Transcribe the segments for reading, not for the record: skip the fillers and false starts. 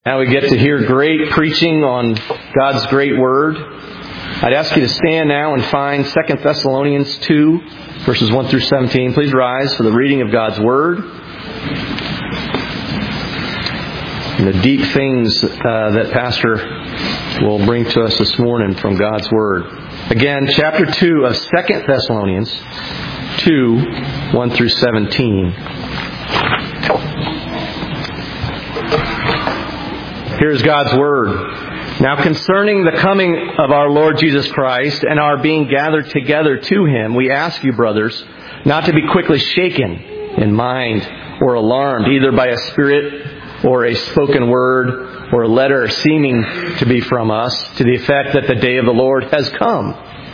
Now we get to hear great preaching on God's great Word. I'd ask you to stand now and find 2 Thessalonians 2, verses 1 through 17. Please rise for the reading of God's Word and the deep things that Pastor will bring to us this morning from God's Word. Again, chapter 2 of 2 Thessalonians 2, 1 through 17. Here's God's Word. Now concerning the coming of our Lord Jesus Christ and our being gathered together to Him, we ask you, brothers, not to be quickly shaken in mind or alarmed, either by a spirit or a spoken word or a letter seeming to be from us, to the effect that the day of the Lord has come.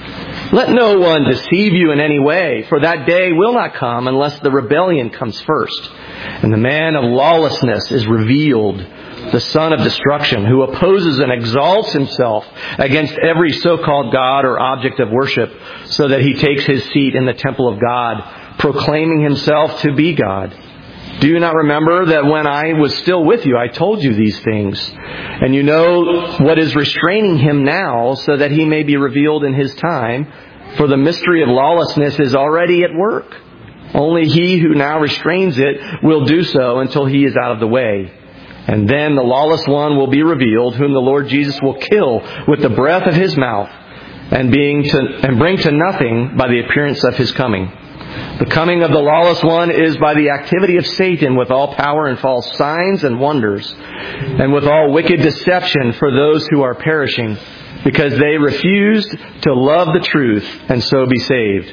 Let no one deceive you in any way, for that day will not come unless the rebellion comes first, and the man of lawlessness is revealed, the son of destruction, who opposes and exalts himself against every so-called God or object of worship, so that he takes his seat in the temple of God, proclaiming himself to be God. Do you not remember that when I was still with you, I told you these things? And you know what is restraining him now, so that he may be revealed in his time, for the mystery of lawlessness is already at work. Only he who now restrains it will do so until he is out of the way. And then the lawless one will be revealed, whom the Lord Jesus will kill with the breath of His mouth and bring to nothing by the appearance of His coming. The coming of the lawless one is by the activity of Satan, with all power and false signs and wonders, and with all wicked deception for those who are perishing, because they refused to love the truth and so be saved.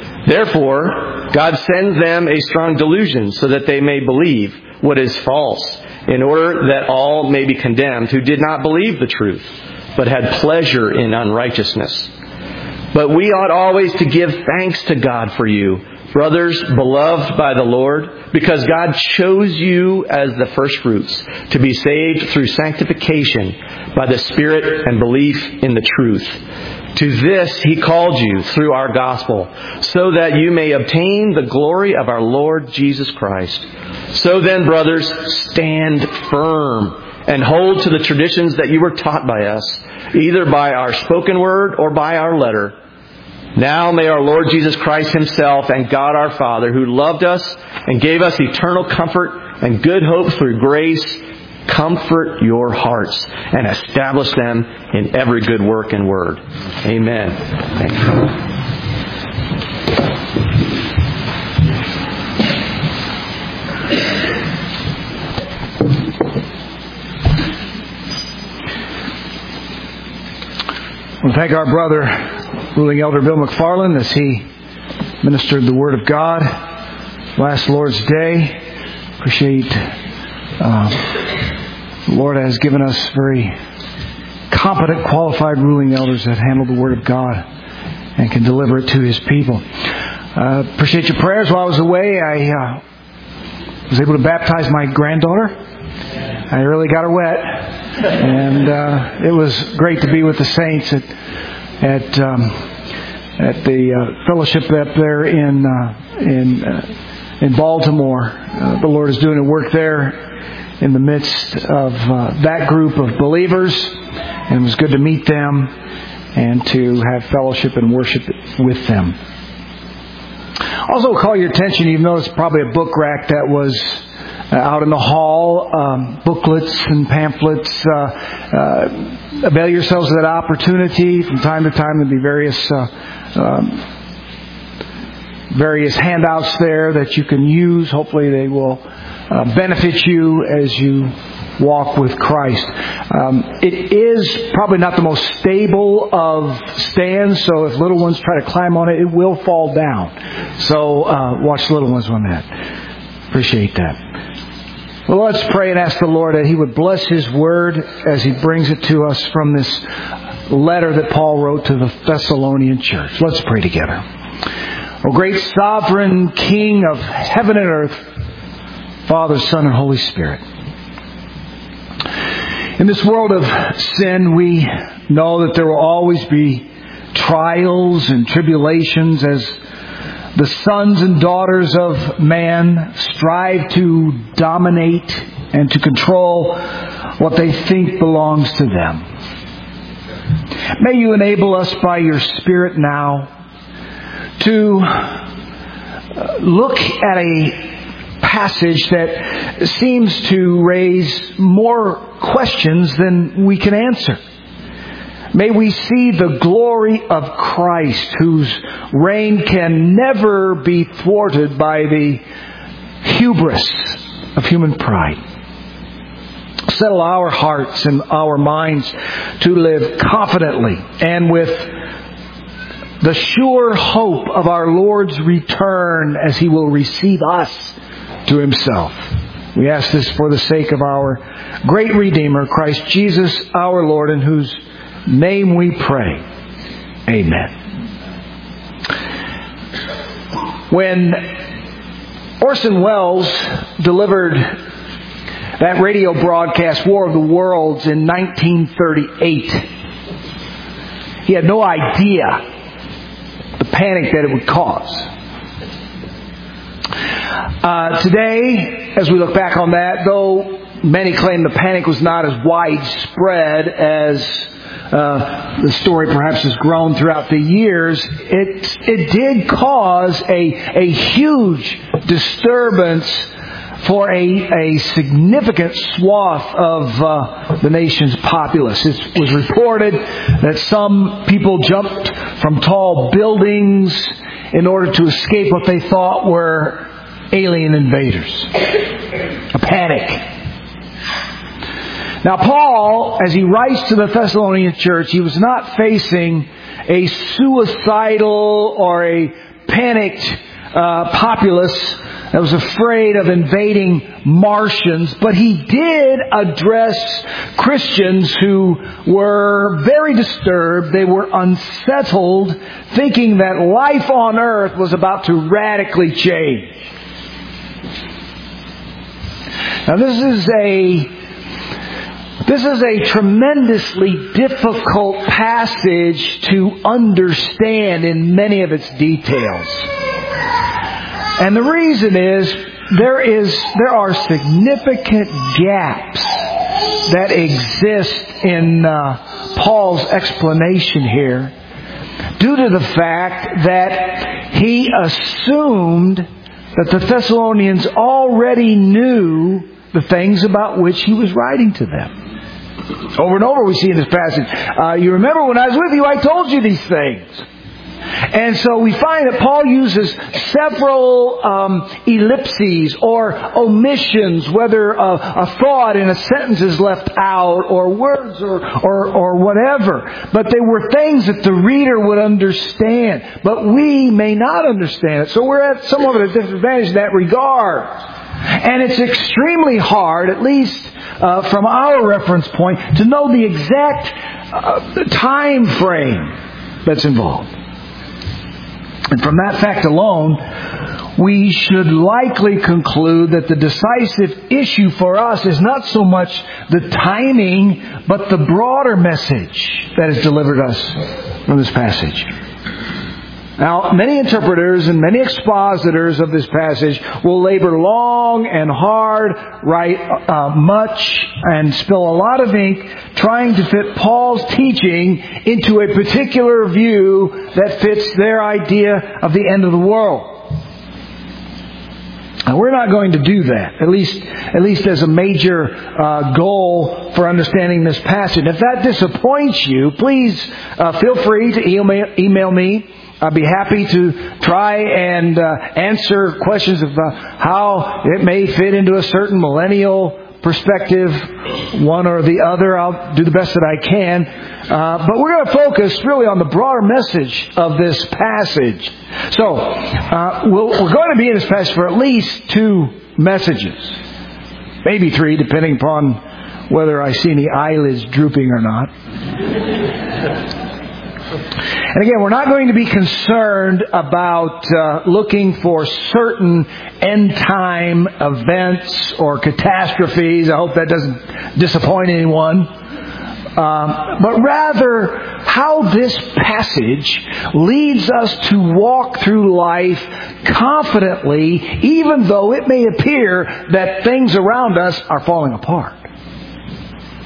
Therefore, God sends them a strong delusion, so that they may believe what is false, in order that all may be condemned who did not believe the truth, but had pleasure in unrighteousness. But we ought always to give thanks to God for you, brothers beloved by the Lord, because God chose you as the firstfruits to be saved through sanctification by the Spirit and belief in the truth. To this He called you through our gospel, so that you may obtain the glory of our Lord Jesus Christ. So then, brothers, stand firm and hold to the traditions that you were taught by us, either by our spoken word or by our letter. Now may our Lord Jesus Christ Himself and God our Father, who loved us and gave us eternal comfort and good hope through grace, comfort your hearts and establish them in every good work and word. Amen. Thank you. I want to thank our brother, ruling elder Bill McFarland, as he ministered the Word of God last Lord's Day. Appreciate the Lord has given us very competent, qualified ruling elders that handle the Word of God and can deliver it to His people. Appreciate your prayers. While I was away, I was able to baptize my granddaughter. I really got her wet, and it was great to be with the saints at the fellowship up there in Baltimore. The Lord is doing a work there in the midst of that group of believers, and it was good to meet them and to have fellowship and worship with them. Also, call your attention, you've noticed probably a book rack that was out in the hall, booklets and pamphlets. Avail yourselves of that opportunity. From time to time there'll be various handouts there that you can use. Hopefully they will benefit you as you walk with Christ. It is probably not the most stable of stands, so if little ones try to climb on it, it will fall down. So watch little ones on that. Appreciate that. Well, let's pray and ask the Lord that He would bless His Word as He brings it to us from this letter that Paul wrote to the Thessalonian church. Let's pray together. O great sovereign King of heaven and earth, Father, Son, and Holy Spirit. In this world of sin, we know that there will always be trials and tribulations as the sons and daughters of man strive to dominate and to control what they think belongs to them. May you enable us by your Spirit now to look at a passage that seems to raise more questions than we can answer. May we see the glory of Christ, whose reign can never be thwarted by the hubris of human pride. Settle our hearts and our minds to live confidently and with the sure hope of our Lord's return as He will receive us to Himself. We ask this for the sake of our great Redeemer, Christ Jesus our Lord, in whose name we pray. Amen. When Orson Welles delivered that radio broadcast, War of the Worlds, in 1938, he had no idea the panic that it would cause. Today, as we look back on that, though many claim the panic was not as widespread as the story perhaps has grown throughout the years, it did cause a huge disturbance for a significant swath of the nation's populace. It was reported that some people jumped from tall buildings in order to escape what they thought were alien invaders. A panic. Now, Paul, as he writes to the Thessalonian church, he was not facing a suicidal or a panicked populace that was afraid of invading Martians, but he did address Christians who were very disturbed. They were unsettled, thinking that life on earth was about to radically change. Now, this is a tremendously difficult passage to understand in many of its details. And the reason is there are significant gaps that exist in Paul's explanation here due to the fact that he assumed that the Thessalonians already knew the things about which he was writing to them. Over and over we see in this passage, you remember when I was with you, I told you these things. And so we find that Paul uses several ellipses or omissions, whether a thought in a sentence is left out or words or whatever. But they were things that the reader would understand. But we may not understand it. So we're at somewhat of a disadvantage in that regard. And it's extremely hard, at least from our reference point, to know the exact time frame that's involved. And from that fact alone, we should likely conclude that the decisive issue for us is not so much the timing, but the broader message that is delivered us from this passage. Now, many interpreters and many expositors of this passage will labor long and hard, write much, and spill a lot of ink trying to fit Paul's teaching into a particular view that fits their idea of the end of the world. Now, we're not going to do that, at least as a major goal for understanding this passage. If that disappoints you, please feel free to email me. I'd be happy to try and answer questions of how it may fit into a certain millennial perspective, one or the other. I'll do the best that I can. But we're going to focus really on the broader message of this passage. So, we're going to be in this passage for at least 2 messages. Maybe 3, depending upon whether I see any eyelids drooping or not. And again, we're not going to be concerned about looking for certain end-time events or catastrophes. I hope that doesn't disappoint anyone. But rather, how this passage leads us to walk through life confidently, even though it may appear that things around us are falling apart.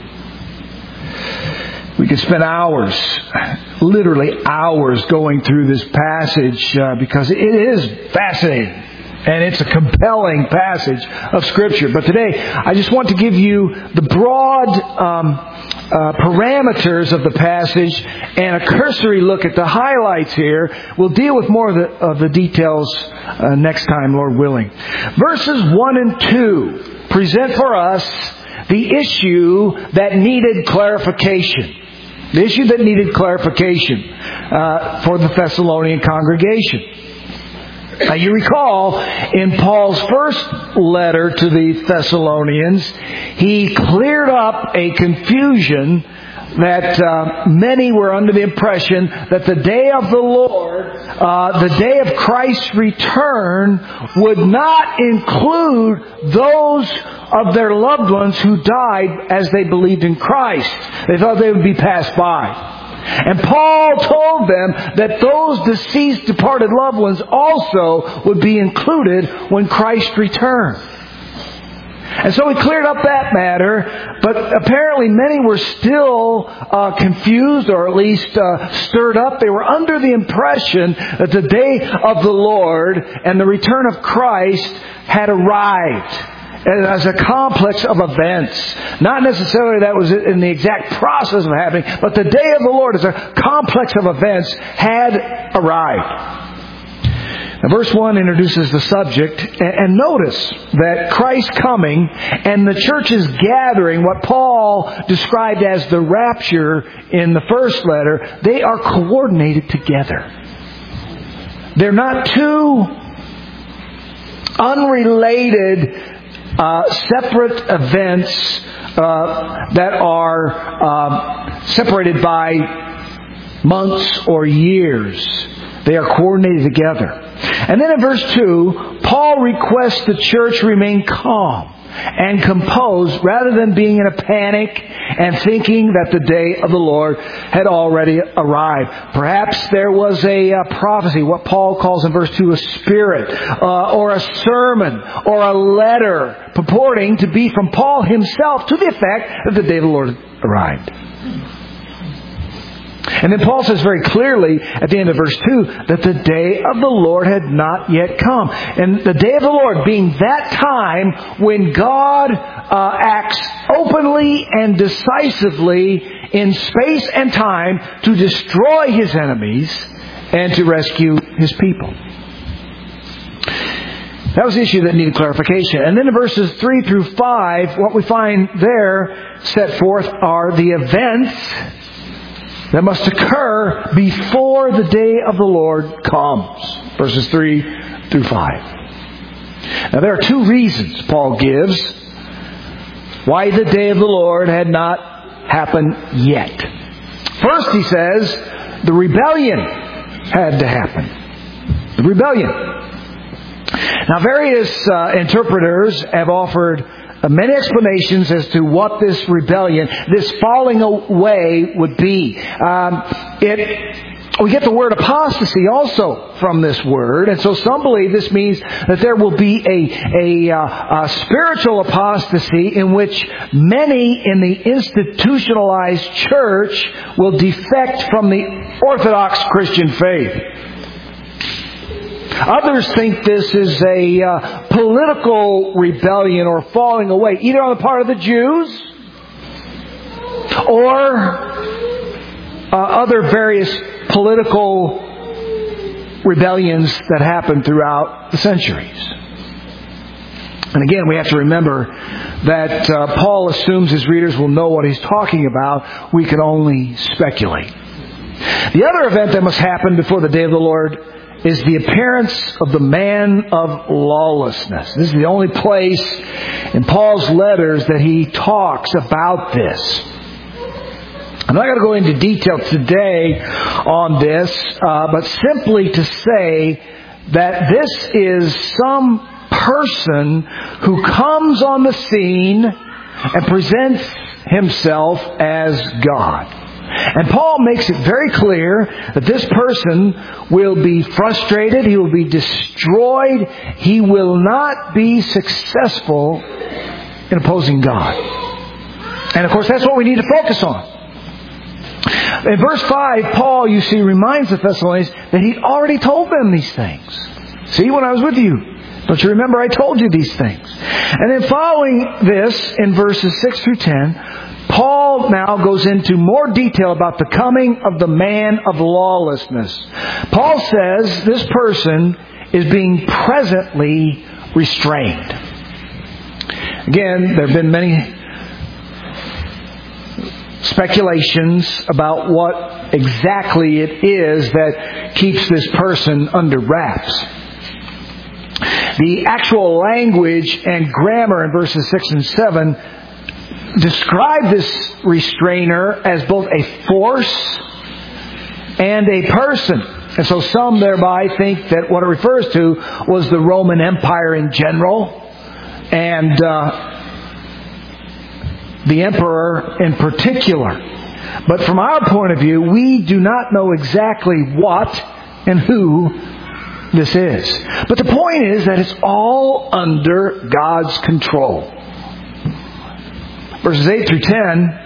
We could spend hours, literally hours, going through this passage because it is fascinating. And it's a compelling passage of Scripture. But today, I just want to give you the broad parameters of the passage and a cursory look at the highlights here. We'll deal with more of the details next time, Lord willing. Verses 1 and 2 present for us the issue that needed clarification. The issue that needed clarification for the Thessalonian congregation. Now you recall, in Paul's first letter to the Thessalonians, he cleared up a confusion that many were under the impression that the day of the Lord, the day of Christ's return, would not include those of their loved ones who died as they believed in Christ. They thought they would be passed by. And Paul told them that those deceased departed loved ones also would be included when Christ returned. And so he cleared up that matter, but apparently many were still confused, or at least stirred up. They were under the impression that the day of the Lord and the return of Christ had arrived as a complex of events. Not necessarily that was in the exact process of happening, but the day of the Lord as a complex of events had arrived. Now, verse 1 introduces the subject, and notice that Christ's coming and the church's gathering, what Paul described as the rapture in the first letter, they are coordinated together. They're not two unrelated separate events that are separated by months or years. They are coordinated together. And then in verse 2, Paul requests the church remain calm and composed rather than being in a panic and thinking that the day of the Lord had already arrived. Perhaps there was a prophecy, what Paul calls in verse 2 a spirit, or a sermon, or a letter purporting to be from Paul himself to the effect that the day of the Lord arrived. And then Paul says very clearly at the end of verse 2 that the day of the Lord had not yet come. And the day of the Lord being that time when God acts openly and decisively in space and time to destroy His enemies and to rescue His people. That was the issue that needed clarification. And then in verses 3 through 5, what we find there set forth are the events that must occur before the day of the Lord comes. Verses 3 through 5. Now there are two reasons Paul gives why the day of the Lord had not happened yet. First, he says, the rebellion had to happen. The rebellion. Now various interpreters have offered many explanations as to what this rebellion, this falling away would be. We get the word apostasy also from this word, and so some believe this means that there will be a spiritual apostasy in which many in the institutionalized church will defect from the Orthodox Christian faith. Others think this is a political rebellion or falling away, either on the part of the Jews or other various political rebellions that happened throughout the centuries. And again, we have to remember that Paul assumes his readers will know what he's talking about. We can only speculate. The other event that must happen before the day of the Lord is the appearance of the man of lawlessness. This is the only place in Paul's letters that he talks about this. I'm not going to go into detail today on this, but simply to say that this is some person who comes on the scene and presents himself as God. And Paul makes it very clear that this person will be frustrated, he will be destroyed, he will not be successful in opposing God. And of course, that's what we need to focus on. In verse 5, Paul, you see, reminds the Thessalonians that he'd already told them these things. See, when I was with you, don't you remember I told you these things? And then following this, in verses 6 through 10, Paul now goes into more detail about the coming of the man of lawlessness. Paul says this person is being presently restrained. Again, there have been many speculations about what exactly it is that keeps this person under wraps. The actual language and grammar in verses 6 and 7 describe this restrainer as both a force and a person. And so some thereby think that what it refers to was the Roman Empire in general and the emperor in particular. But from our point of view, we do not know exactly what and who this is. But the point is that it's all under God's control. Verses 8 through 10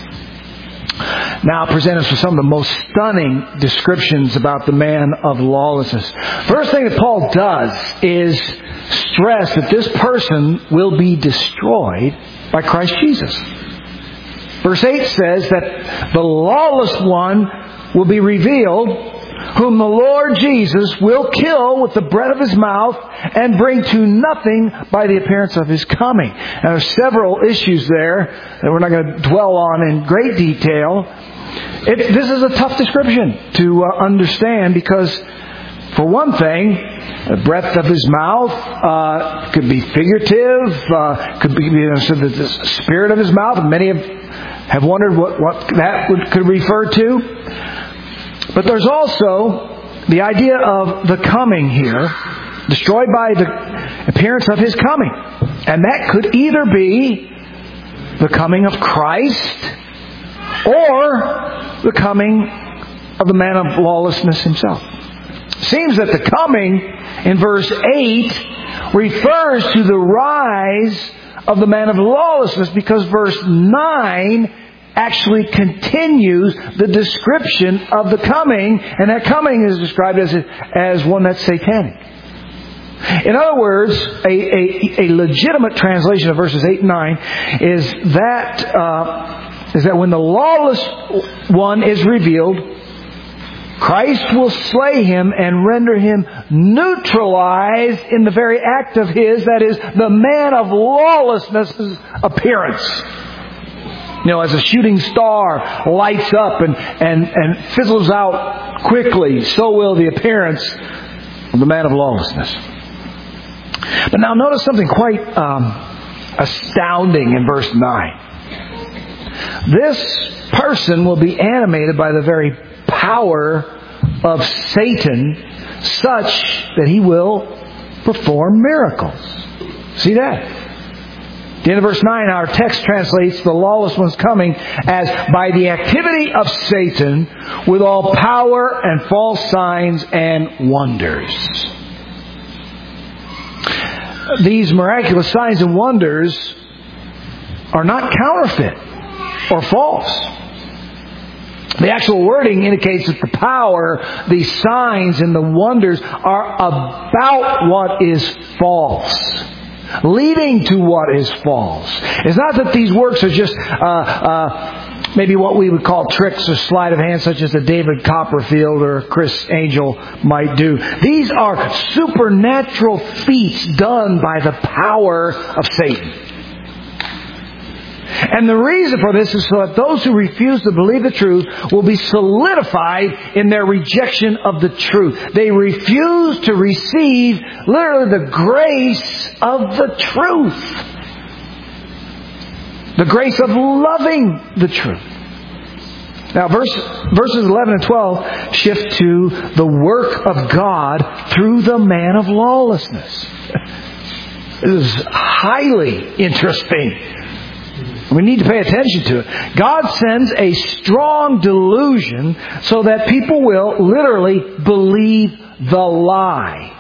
now present us with some of the most stunning descriptions about the man of lawlessness. First thing that Paul does is stress that this person will be destroyed by Christ Jesus. Verse 8 says that the lawless one will be revealed, whom the Lord Jesus will kill with the breath of His mouth and bring to nothing by the appearance of His coming. Now, there are several issues there that we're not going to dwell on in great detail. This is a tough description to understand because, for one thing, the breath of His mouth could be figurative, could be the spirit of His mouth. Many have wondered what that could refer to. But there's also the idea of the coming here, destroyed by the appearance of His coming. And that could either be the coming of Christ or the coming of the man of lawlessness himself. It seems that the coming in verse 8 refers to the rise of the man of lawlessness because verse 9 actually continues the description of the coming, and that coming is described as one that's satanic. In other words, a legitimate translation of verses 8 and 9 is that when the lawless one is revealed, Christ will slay him and render him neutralized in the very act of his, that is, the man of lawlessness' appearance. You know, as a shooting star lights up and fizzles out quickly, so will the appearance of the man of lawlessness. But now notice something quite astounding in verse 9. This person will be animated by the very power of Satan, such that he will perform miracles. See that? At the end of verse 9, our text translates the lawless one's coming as by the activity of Satan with all power and false signs and wonders. These miraculous signs and wonders are not counterfeit or false. The actual wording indicates that the power, the signs, and the wonders are about what is false, leading to what is false. It's not that these works are just maybe what we would call tricks or sleight of hand, such as a David Copperfield or Chris Angel might do. These are supernatural feats done by the power of Satan. And the reason for this is so that those who refuse to believe the truth will be solidified in their rejection of the truth. They refuse to receive literally the grace of the truth. The grace of loving the truth. Now verses 11 and 12 shift to the work of God through the man of lawlessness. This is highly interesting. We need to pay attention to it. God sends a strong delusion so that people will literally believe the lie.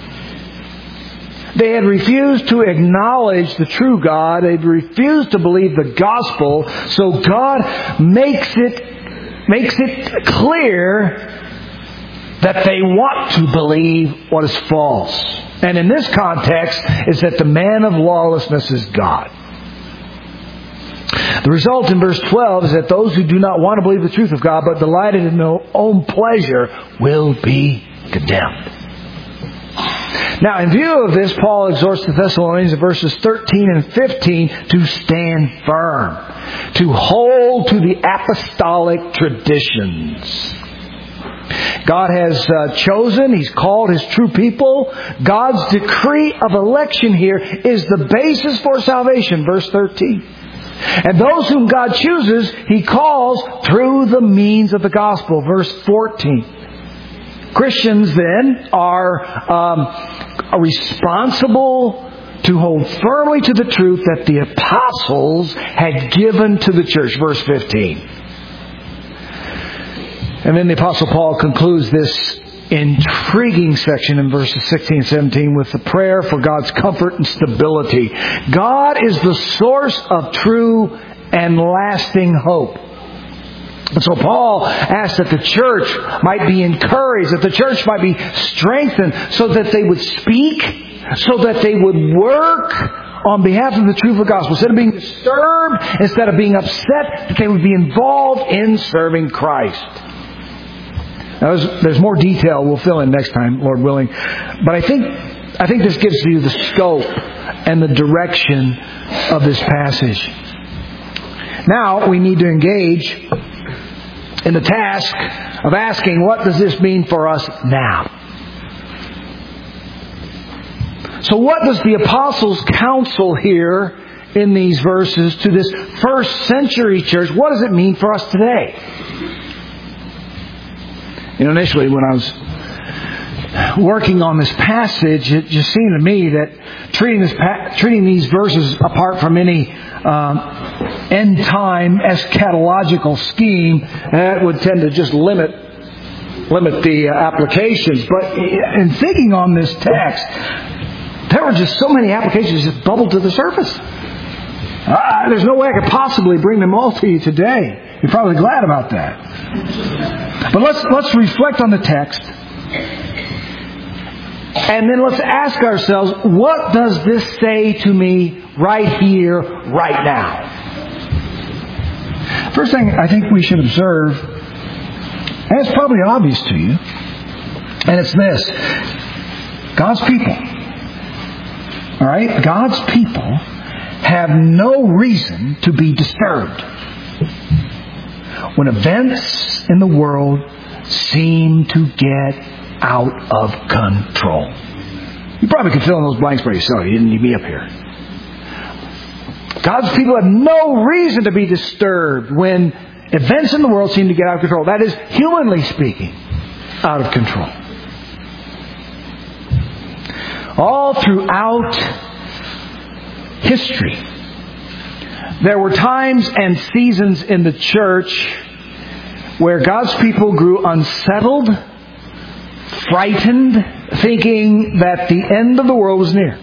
They had refused to acknowledge the true God. They'd refused to believe the gospel. So God makes it makes it clear that they want to believe what is false. And in this context is that the man of lawlessness is God. The result in verse 12 is that those who do not want to believe the truth of God but delighted in their own pleasure will be condemned. Now, in view of this, Paul exhorts the Thessalonians in verses 13 and 15 to stand firm, to hold to the apostolic traditions. God has chosen, He's called His true people. God's decree of election here is the basis for salvation, verse 13. And those whom God chooses, He calls through the means of the gospel, verse 14. Christians then are responsible to hold firmly to the truth that the apostles had given to the church, verse 15. And then the Apostle Paul concludes this intriguing section in verses 16 and 17 with the prayer for God's comfort and stability. God is the source of true and lasting hope. And so Paul asks that the church might be encouraged, that the church might be strengthened so that they would speak, so that they would work on behalf of the truth of the gospel. Instead of being disturbed, instead of being upset, that they would be involved in serving Christ. Now, there's more detail we'll fill in next time, Lord willing. But I think this gives you the scope and the direction of this passage. Now we need to engage in the task of asking, what does this mean for us now? So what does the apostles' counsel here in these verses to this first century church, what does it mean for us today? Initially, when I was working on this passage, it just seemed to me that treating these verses apart from any end-time eschatological scheme, that would tend to just limit the applications. But in thinking on this text, there were just so many applications that just bubbled to the surface. There's no way I could possibly bring them all to you today. You're probably glad about that. But let's reflect on the text. And then let's ask ourselves, what does this say to me right here, right now? First thing I think we should observe, and it's probably obvious to you, and it's this. God's people. All right? God's people have no reason to be disturbed when events in the world seem to get out of control. You probably could fill in those blanks by yourself. You didn't need me up here. God's people have no reason to be disturbed when events in the world seem to get out of control. That is, humanly speaking, out of control. All throughout history, there were times and seasons in the church where God's people grew unsettled, frightened, thinking that the end of the world was near.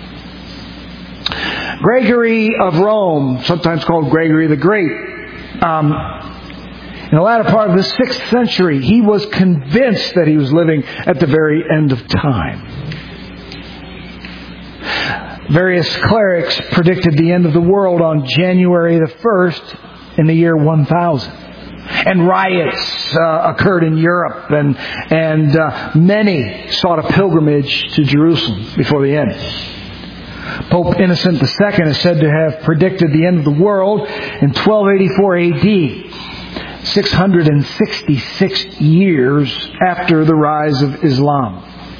Gregory of Rome, sometimes called Gregory the Great, in the latter part of the 6th century, he was convinced that he was living at the very end of time. Various clerics predicted the end of the world on January the 1st in the year 1000. And riots occurred in Europe, and many sought a pilgrimage to Jerusalem before the end. Pope Innocent II is said to have predicted the end of the world in 1284 AD, 666 years after the rise of Islam.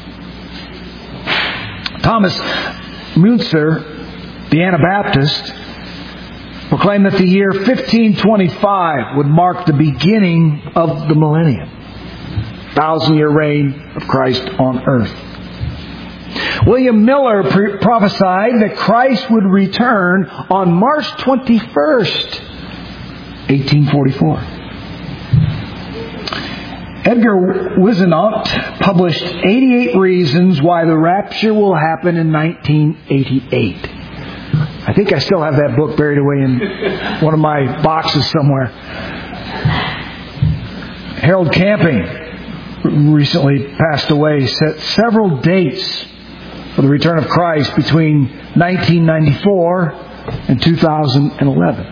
Thomas Müntzer, the Anabaptist, proclaimed that the year 1525 would mark the beginning of the millennium, 1,000-year reign of Christ on earth. William Miller prophesied that Christ would return on March 21st, 1844. Edgar Whisenant published 88 reasons why the rapture will happen in 1988. I think I still have that book buried away in one of my boxes somewhere. Harold Camping, recently passed away, set several dates for the return of Christ between 1994 and 2011.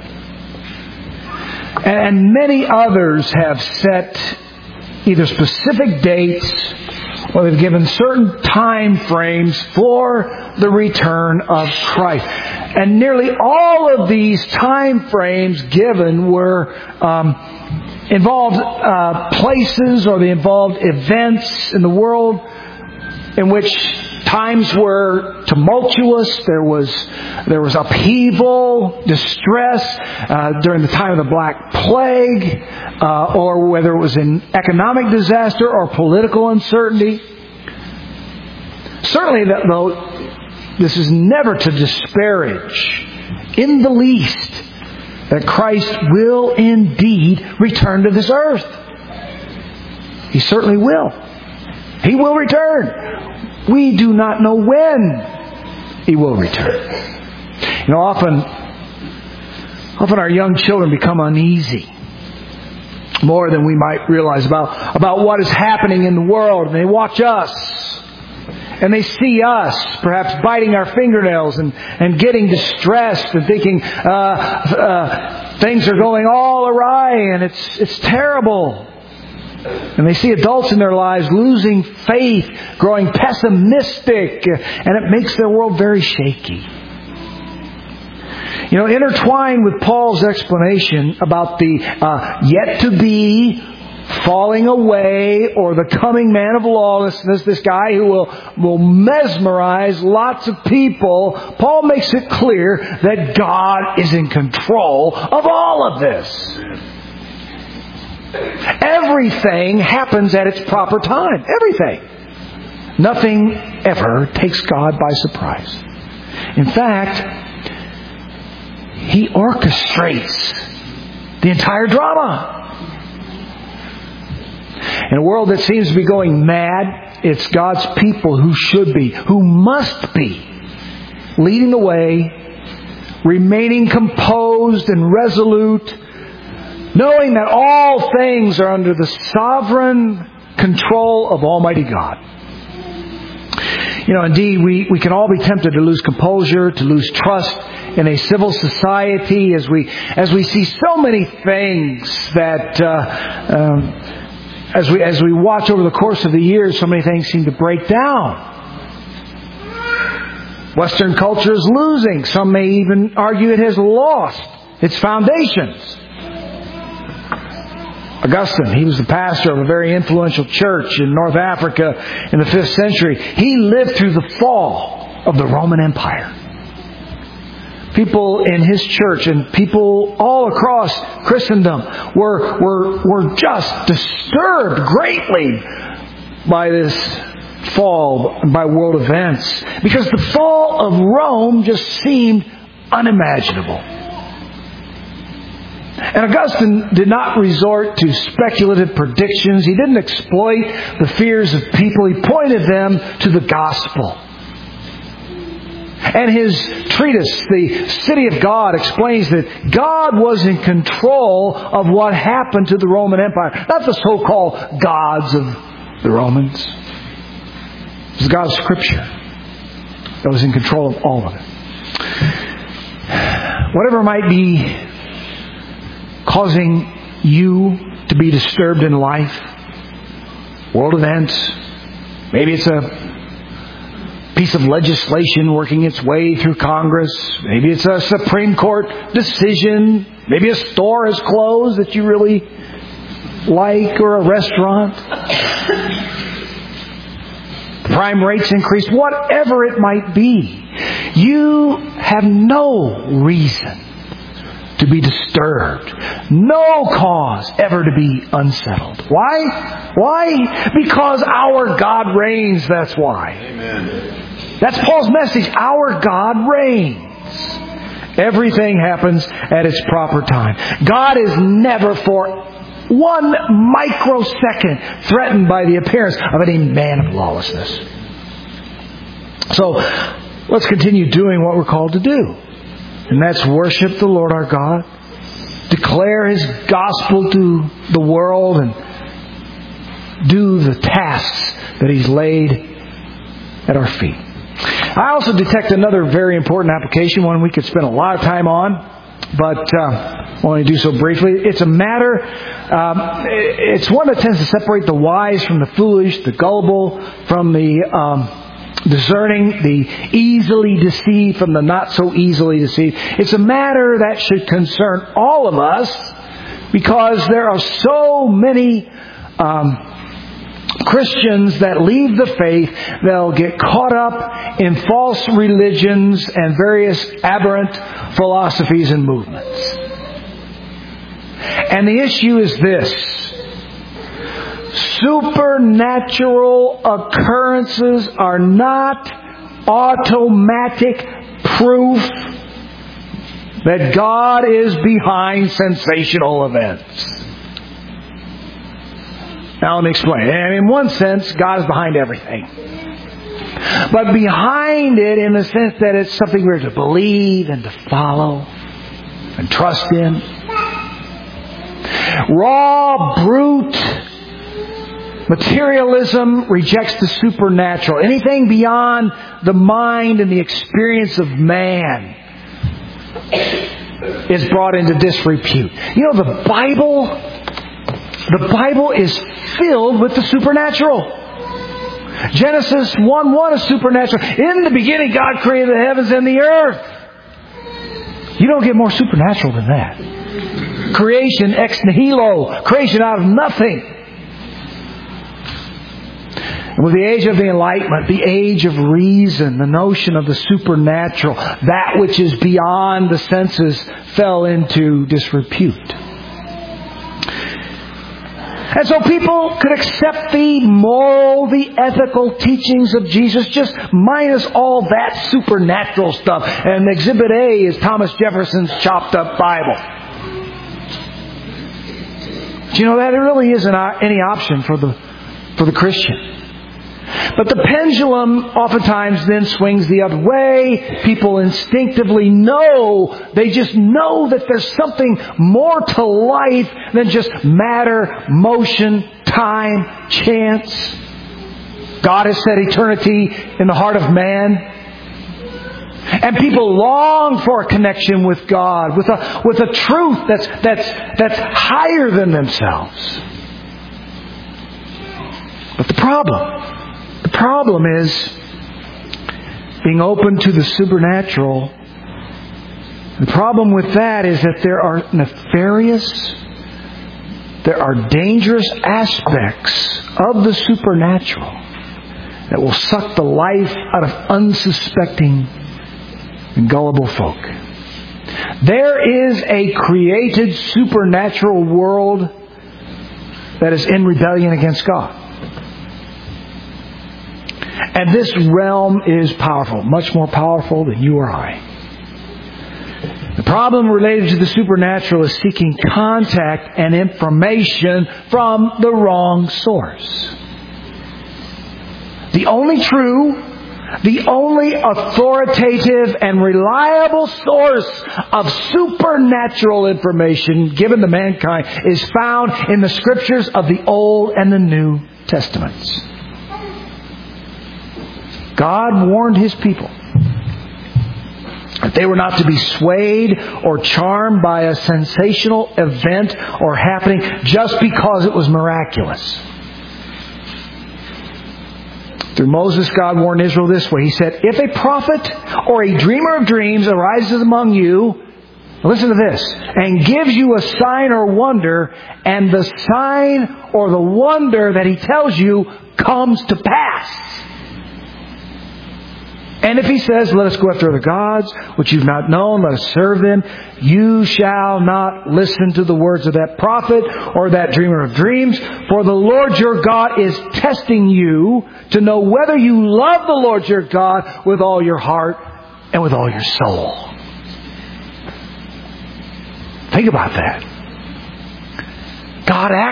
And many others have set either specific dates or they've given certain time frames for the return of Christ. And nearly all of these time frames given were involved places, or they involved events in the world in which times were tumultuous. There was upheaval, distress during the time of the Black Plague, or whether it was an economic disaster or political uncertainty. Certainly, though, this is never to disparage in the least that Christ will indeed return to this earth. He certainly will. He will return. We do not know when He will return. You know, often our young children become uneasy more than we might realize about what is happening in the world. And they watch us. And they see us perhaps biting our fingernails and getting distressed and thinking things are going all awry and it's terrible. And they see adults in their lives losing faith, growing pessimistic, and it makes their world very shaky. You know, intertwined with Paul's explanation about the yet to be, falling away, or the coming man of lawlessness, this guy who will mesmerize lots of people, Paul makes it clear that God is in control of all of this. Everything happens at its proper time. Everything. Nothing ever takes God by surprise. In fact, He orchestrates the entire drama. In a world that seems to be going mad, it's God's people who should be, who must be, leading the way, remaining composed and resolute, knowing that all things are under the sovereign control of Almighty God. You know, indeed, we can all be tempted to lose composure, to lose trust in a civil society as we see so many things that as we watch over the course of the years, so many things seem to break down. Western culture is losing. Some may even argue it has lost its foundations. Augustine, he was the pastor of a very influential church in North Africa in the 5th century. He lived through the fall of the Roman Empire. People in his church and people all across Christendom were just disturbed greatly by this fall, by world events, because the fall of Rome just seemed unimaginable. And Augustine did not resort to speculative predictions. He didn't exploit the fears of people. He pointed them to the gospel. And his treatise, The City of God, explains that God was in control of what happened to the Roman Empire. Not the so-called gods of the Romans. It was God's Scripture that was in control of all of it. Whatever might be causing you to be disturbed in life, world events, maybe it's a piece of legislation working its way through Congress, maybe it's a Supreme Court decision, maybe a store has closed that you really like, or a restaurant, prime rates increased, whatever it might be, you have no reason to be disturbed. No cause ever to be unsettled. Why? Why? Because our God reigns, that's why. Amen. That's Paul's message. Our God reigns. Everything happens at its proper time. God is never for 1 microsecond threatened by the appearance of any man of lawlessness. So, let's continue doing what we're called to do. And that's worship the Lord our God, declare His gospel to the world, and do the tasks that He's laid at our feet. I also detect another very important application, one we could spend a lot of time on, but I want to do so briefly. It's a matter, it's one that tends to separate the wise from the foolish, the gullible from the discerning, the easily deceived from the not so easily deceived. It's a matter that should concern all of us because there are so many Christians that leave the faith, they'll get caught up in false religions and various aberrant philosophies and movements. And the issue is this. Supernatural occurrences are not automatic proof that God is behind sensational events. Now let me explain. And in one sense, God is behind everything. But behind it in the sense that it's something we're to believe and to follow and trust in. Raw, brute materialism rejects the supernatural. Anything beyond the mind and the experience of man is brought into disrepute. You know, the Bible is filled with the supernatural. Genesis 1:1 is supernatural. In the beginning, God created the heavens and the earth. You don't get more supernatural than that. Creation ex nihilo. Creation out of nothing. And with the age of the Enlightenment, the age of reason, the notion of the supernatural, that which is beyond the senses, fell into disrepute. And so people could accept the moral, the ethical teachings of Jesus, just minus all that supernatural stuff. And Exhibit A is Thomas Jefferson's chopped up Bible. Do you know that? There really isn't any option for the Christian. But the pendulum oftentimes then swings the other way. People instinctively know, they just know that there's something more to life than just matter, motion, time, chance. God has set eternity in the heart of man. And people long for a connection with God, with a truth that's higher than themselves. But the problem is being open to the supernatural. The problem with that is that there are there are dangerous aspects of the supernatural that will suck the life out of unsuspecting and gullible folk. There is a created supernatural world that is in rebellion against God. And this realm is powerful, much more powerful than you or I. The problem related to the supernatural is seeking contact and information from the wrong source. The only true, the only authoritative and reliable source of supernatural information given to mankind is found in the Scriptures of the Old and the New Testaments. God warned His people that they were not to be swayed or charmed by a sensational event or happening just because it was miraculous. Through Moses, God warned Israel this way. He said, if a prophet or a dreamer of dreams arises among you, listen to this, and gives you a sign or wonder, and the sign or the wonder that he tells you comes to pass. And if he says, let us go after other gods, which you've not known, let us serve them, you shall not listen to the words of that prophet or that dreamer of dreams, for the Lord your God is testing you to know whether you love the Lord your God with all your heart and with all your soul. Think about that. God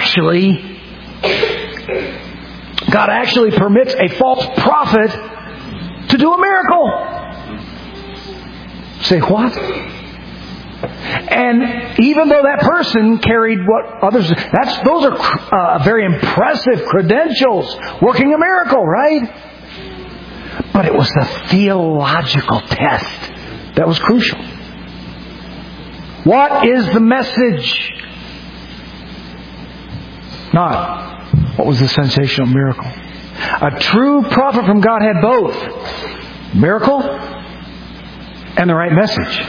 actually permits a false prophet to do a miracle. Say what? And even though that person carried what others... those are very impressive credentials. Working a miracle, right? But it was the theological test that was crucial. What is the message? Not what was the sensational miracle. A true prophet from God had both miracle and the right message.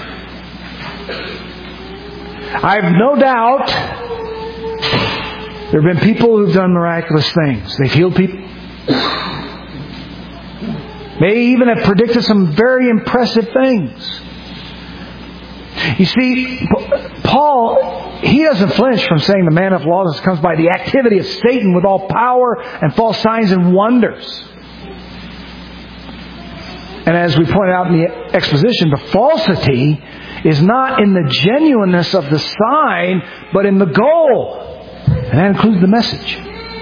I have no doubt there have been people who've done miraculous things. They've healed people. They even have predicted some very impressive things. You see, Paul, he doesn't flinch from saying the man of lawlessness comes by the activity of Satan with all power and false signs and wonders. And as we pointed out in the exposition, the falsity is not in the genuineness of the sign, but in the goal. And that includes the message.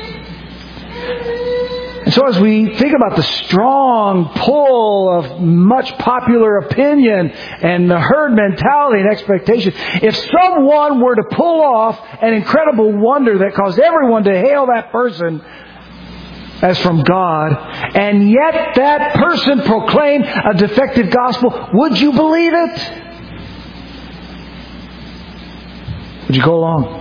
And so as we think about the strong pull of much popular opinion and the herd mentality and expectation, if someone were to pull off an incredible wonder that caused everyone to hail that person as from God, and yet that person proclaimed a defective gospel, would you believe it? Would you go along?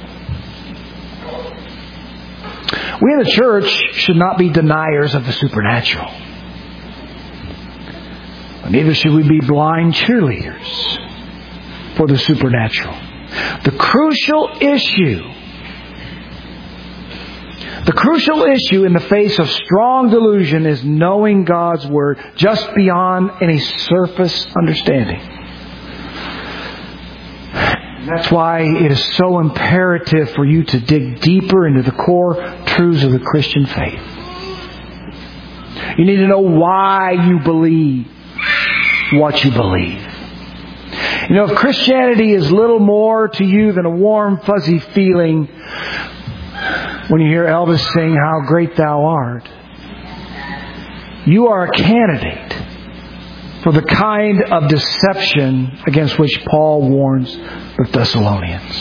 We in the church should not be deniers of the supernatural. But neither should we be blind cheerleaders for the supernatural. The crucial issue in the face of strong delusion is knowing God's Word just beyond any surface understanding. That's why it is so imperative for you to dig deeper into the core truths of the Christian faith. You need to know why you believe what you believe. You know, if Christianity is little more to you than a warm, fuzzy feeling when you hear Elvis sing "How Great Thou Art," you are a candidate for the kind of deception against which Paul warns the Thessalonians.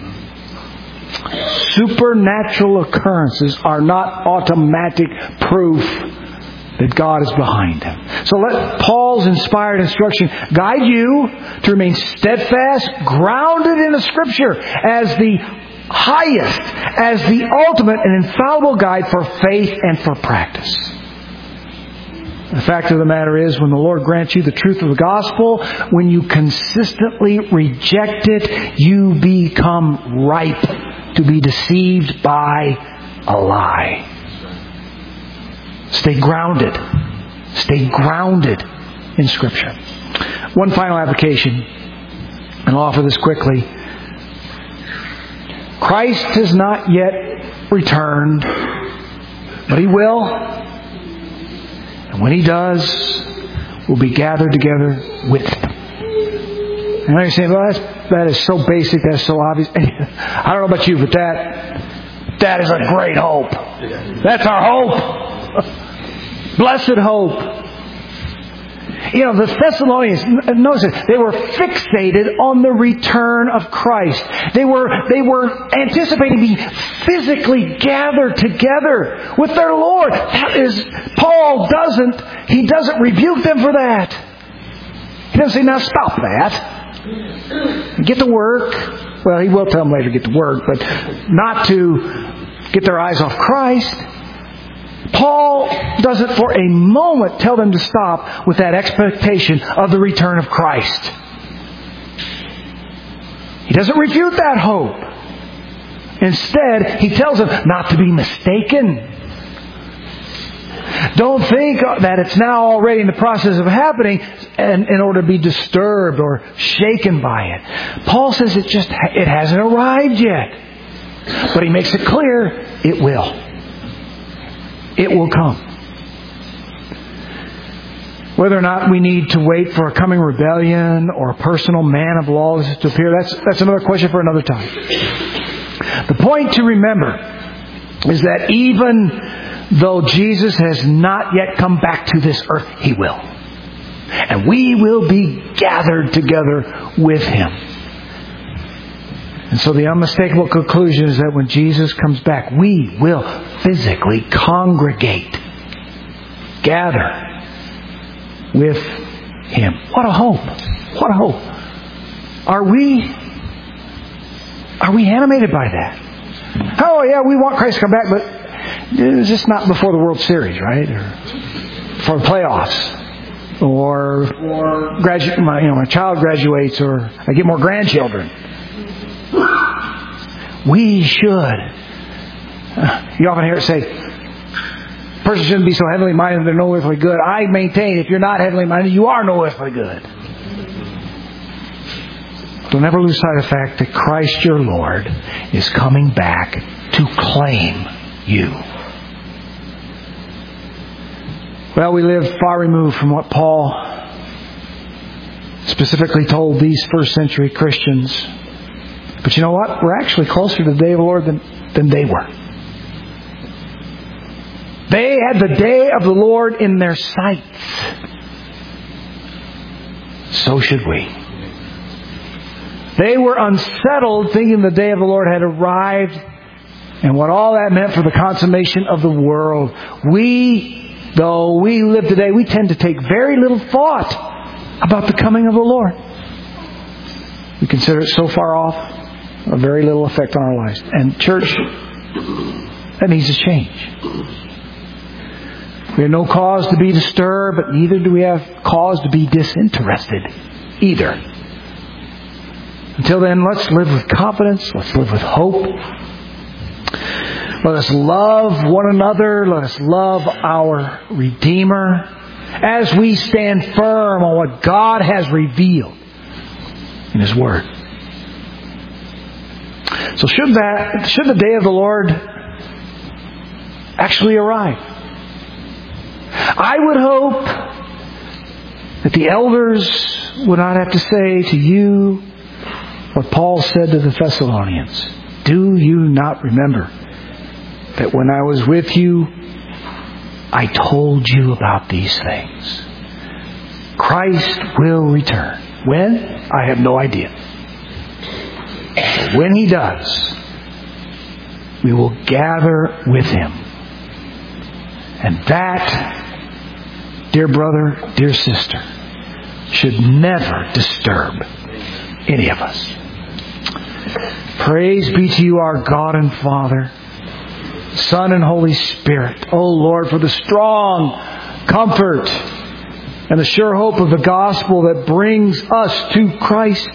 Supernatural occurrences are not automatic proof that God is behind them. So let Paul's inspired instruction guide you to remain steadfast, grounded in the Scripture as the highest, as the ultimate and infallible guide for faith and for practice. The fact of the matter is, when the Lord grants you the truth of the gospel, when you consistently reject it, you become ripe to be deceived by a lie. Stay grounded. Stay grounded in Scripture. One final application, and I'll offer this quickly. Christ has not yet returned, but He will. And when He does, we'll be gathered together with Him. And you're saying, well, that is so basic, that's so obvious. I don't know about you, but that is a great hope. That's our hope. Blessed hope. You know, the Thessalonians, notice it, they were fixated on the return of Christ. They were anticipating being physically gathered together with their Lord. That is, Paul doesn't rebuke them for that. He doesn't say, now stop that. Get to work. Well, he will tell them later to get to work, but not to get their eyes off Christ. Paul doesn't for a moment tell them to stop with that expectation of the return of Christ. He doesn't refute that hope. Instead, he tells them not to be mistaken. Don't think that it's now already in the process of happening and in order to be disturbed or shaken by it. Paul says it hasn't arrived yet. But he makes it clear it will. It will come. Whether or not we need to wait for a coming rebellion or a personal man of lawlessness to appear, that's another question for another time. The point to remember is that even though Jesus has not yet come back to this earth, He will. And we will be gathered together with Him. And so the unmistakable conclusion is that when Jesus comes back, we will physically congregate, gather with Him. What a hope. What a hope. Are we animated by that? Oh yeah, we want Christ to come back, but it's just not before the World Series, right? Or for the playoffs. Or my child graduates, or I get more grandchildren. We should. You often hear it say, person shouldn't be so heavenly minded they're no earthly good. I maintain if you're not heavenly minded, you are no earthly good. Don't ever lose sight of the fact that Christ your Lord is coming back to claim you. Well, we live far removed from what Paul specifically told these first century Christians. But you know what? We're actually closer to the day of the Lord than they were. They had the day of the Lord in their sights. So should we. They were unsettled thinking the day of the Lord had arrived and what all that meant for the consummation of the world. Though we live today, we tend to take very little thought about the coming of the Lord. We consider it so far off, a very little effect on our lives. And church, that needs to change. We have no cause to be disturbed, but neither do we have cause to be disinterested either. Until then, let's live with confidence. Let's live with hope. Let us love one another. Let us love our Redeemer as we stand firm on what God has revealed in His Word. So should the day of the Lord actually arrive, I would hope that the elders would not have to say to you what Paul said to the Thessalonians. Do you not remember that when I was with you, I told you about these things? Christ will return. When? I have no idea. But when He does, we will gather with Him. And that, dear brother, dear sister, should never disturb any of us. Praise be to you, our God and Father, Son and Holy Spirit. O Lord, for the strong comfort and the sure hope of the gospel that brings us to Christ.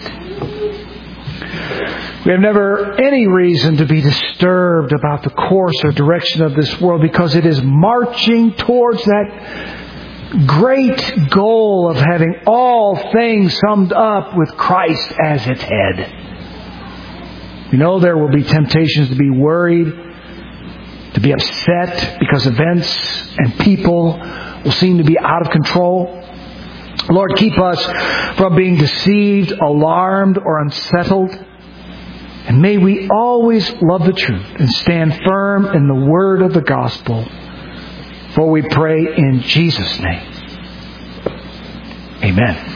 We have never any reason to be disturbed about the course or direction of this world because it is marching towards that great goal of having all things summed up with Christ as its head. We know there will be temptations to be worried, to be upset because events and people will seem to be out of control. Lord, keep us from being deceived, alarmed, or unsettled. And may we always love the truth and stand firm in the word of the gospel. For we pray in Jesus' name. Amen.